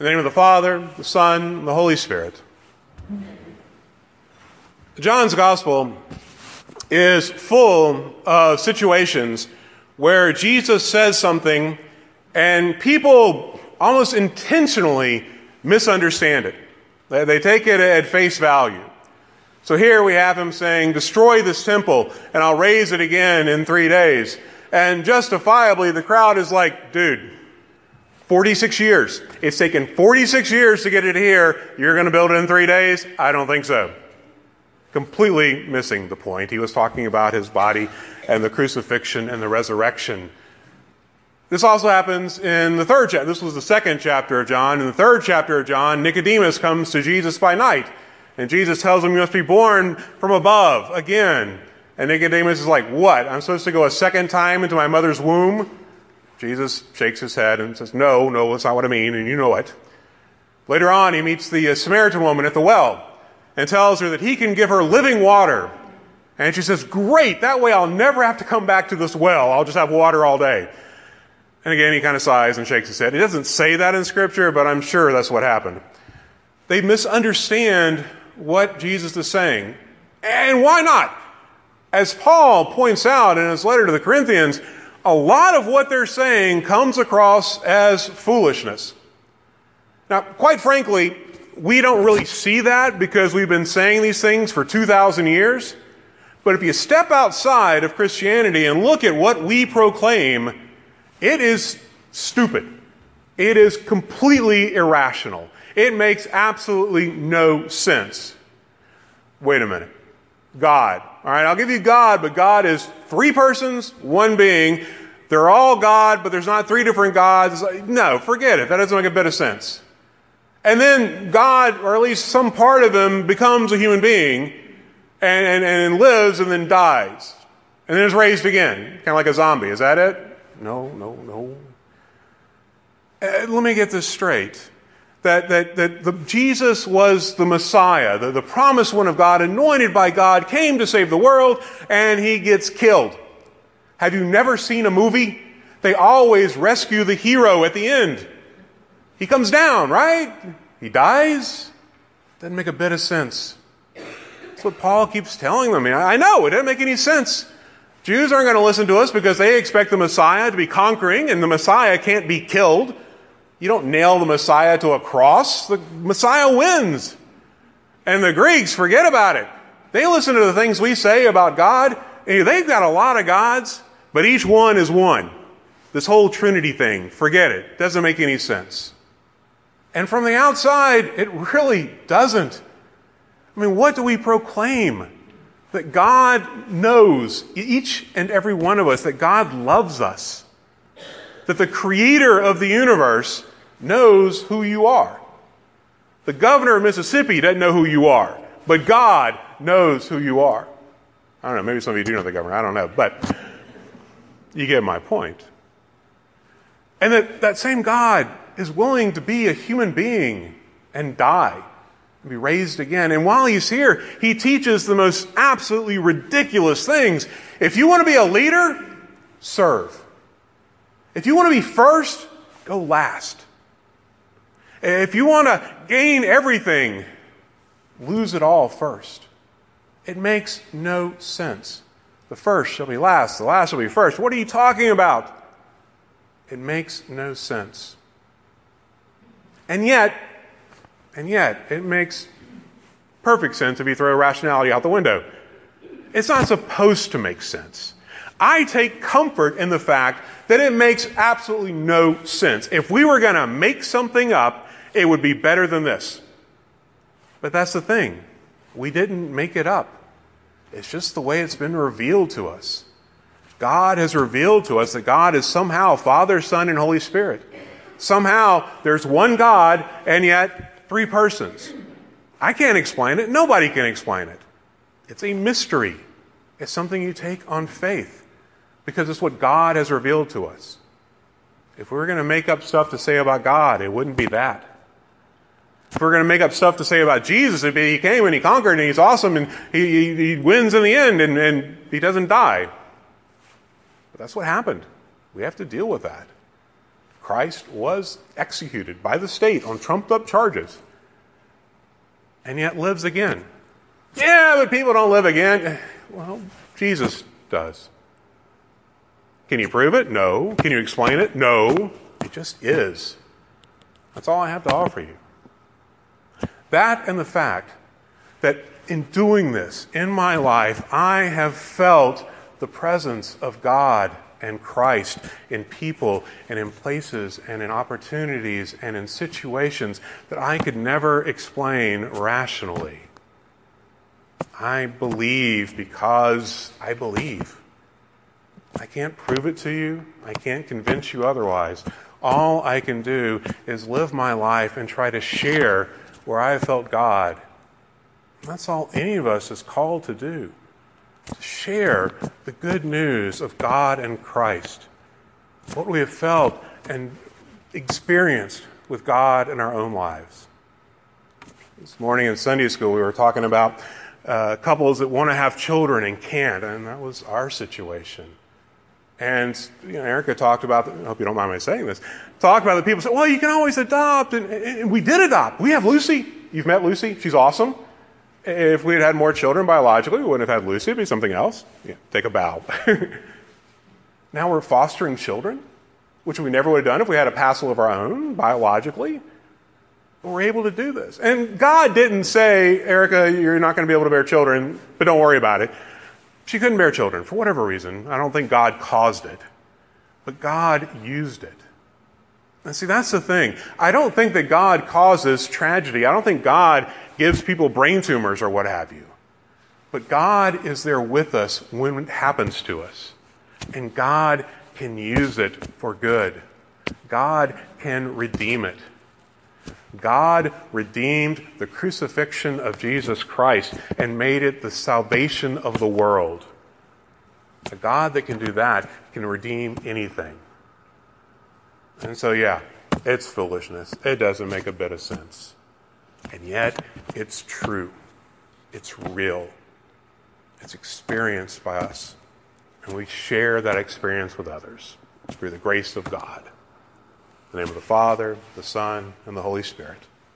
In the name of the Father, the Son, and the Holy Spirit. John's Gospel is full of situations where Jesus says something and people almost intentionally misunderstand it. They take it at face value. So here we have him saying, destroy this temple and I'll raise it again in 3 days. And justifiably, the crowd is like, dude, 46 years. It's taken 46 years to get it here. You're going to build it in 3 days? I don't think so. Completely missing the point. He was talking about his body and the crucifixion and the resurrection. This also happens in the third chapter. This was the second chapter of John. In the third chapter of John, Nicodemus comes to Jesus by night. And Jesus tells him, you must be born from above again. And Nicodemus is like, what? I'm supposed to go a second time into my mother's womb? Jesus shakes his head and says, no, that's not what I mean, and you know it. Later on, he meets the Samaritan woman at the well and tells her that he can give her living water. And she says, great, that way I'll never have to come back to this well. I'll just have water all day. And again, he kind of sighs and shakes his head. He doesn't say that in Scripture, but I'm sure that's what happened. They misunderstand what Jesus is saying. And why not? As Paul points out in his letter to the Corinthians, a lot of what they're saying comes across as foolishness. Now, quite frankly, we don't really see that because we've been saying these things for 2,000 years. But if you step outside of Christianity and look at what we proclaim, it is stupid. It is completely irrational. It makes absolutely no sense. Wait a minute. God. All right, I'll give you God, but God is 3 persons, 1 being. They're all God, but there's not 3 different gods. No, forget it. That doesn't make a bit of sense. And then God, or at least some part of him, becomes a human being and lives and then dies. And then is raised again, kind of like a zombie. Is that it? No. Let me get this straight. That Jesus was the Messiah, the promised one of God, anointed by God, came to save the world, and he gets killed. Have you never seen a movie? They always rescue the hero at the end. He comes down, right? He dies. Doesn't make a bit of sense. That's what Paul keeps telling them. I know, it doesn't make any sense. Jews aren't going to listen to us because they expect the Messiah to be conquering, and the Messiah can't be killed. You don't nail the Messiah to a cross. The Messiah wins. And the Greeks, forget about it. They listen to the things we say about God. They've got a lot of gods, but each one is one. This whole Trinity thing, forget it. Doesn't make any sense. And from the outside, it really doesn't. I mean, what do we proclaim? That God knows, each and every one of us, that God loves us. That the creator of the universe knows who you are. The governor of Mississippi doesn't know who you are, but God knows who you are. I don't know, maybe some of you do know the governor, I don't know, but you get my point. And that same God is willing to be a human being and die and be raised again. And while he's here, he teaches the most absolutely ridiculous things. If you want to be a leader, serve. If you want to be first, go last. If you want to gain everything, lose it all first. It makes no sense. The first shall be last, the last shall be first. What are you talking about? It makes no sense. And yet, it makes perfect sense if you throw rationality out the window. It's not supposed to make sense. I take comfort in the fact that it makes absolutely no sense. If we were going to make something up, it would be better than this. But that's the thing. We didn't make it up. It's just the way it's been revealed to us. God has revealed to us that God is somehow Father, Son, and Holy Spirit. Somehow there's one God and yet 3 persons. I can't explain it. Nobody can explain it. It's a mystery. It's something you take on faith because it's what God has revealed to us. If we were going to make up stuff to say about God, it wouldn't be that. If we're going to make up stuff to say about Jesus, it'd be he came and he conquered and he's awesome and he wins in the end and he doesn't die. But that's what happened. We have to deal with that. Christ was executed by the state on trumped-up charges, and yet lives again. Yeah, but people don't live again. Well, Jesus does. Can you prove it? No. Can you explain it? No. It just is. That's all I have to offer you. That and the fact that in doing this in my life, I have felt the presence of God and Christ in people and in places and in opportunities and in situations that I could never explain rationally. I believe because I believe. I can't prove it to you. I can't convince you otherwise. All I can do is live my life and try to share where I have felt God. That's all any of us is called to do. To share the good news of God and Christ. What we have felt and experienced with God in our own lives. This morning in Sunday school we were talking about couples that want to have children and can't, and that was our situation. And Erica talked about, I hope you don't mind me saying this, talked about the people say, well, you can always adopt, and we did adopt. We have Lucy. You've met Lucy. She's awesome. If we had had more children biologically, we wouldn't have had Lucy. It'd be something else. Yeah, take a bow. Now we're fostering children, which we never would have done if we had a passel of our own biologically. We're able to do this. And God didn't say, Erica, you're not going to be able to bear children, but don't worry about it. She couldn't bear children for whatever reason. I don't think God caused it. But God used it. And see, that's the thing. I don't think that God causes tragedy. I don't think God gives people brain tumors or what have you. But God is there with us when it happens to us. And God can use it for good. God can redeem it. God redeemed the crucifixion of Jesus Christ and made it the salvation of the world. A God that can do that can redeem anything. And so, yeah, it's foolishness. It doesn't make a bit of sense. And yet, it's true. It's real. It's experienced by us. And we share that experience with others through the grace of God. In the name of the Father, the Son, and the Holy Spirit.